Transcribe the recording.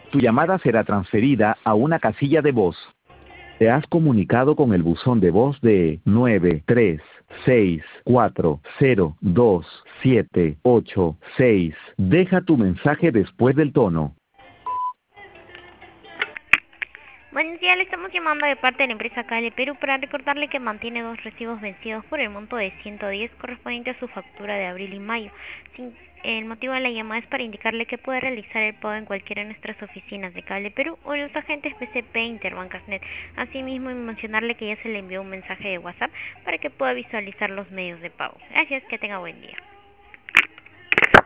Tu llamada será transferida a una casilla de voz. Te has comunicado con el buzón de voz de 936402786. Deja tu mensaje después del tono. Buenos días, le estamos llamando de parte de la empresa Cable Perú para recordarle que mantiene dos recibos vencidos por el monto de 110 correspondiente a su factura de abril y mayo. El motivo de la llamada es para indicarle que puede realizar el pago en cualquiera de nuestras oficinas de Cable Perú o en los agentes PCP Interbancasnet. Asimismo, mencionarle que ya se le envió un mensaje de WhatsApp para que pueda visualizar los medios de pago. Gracias, que tenga buen día.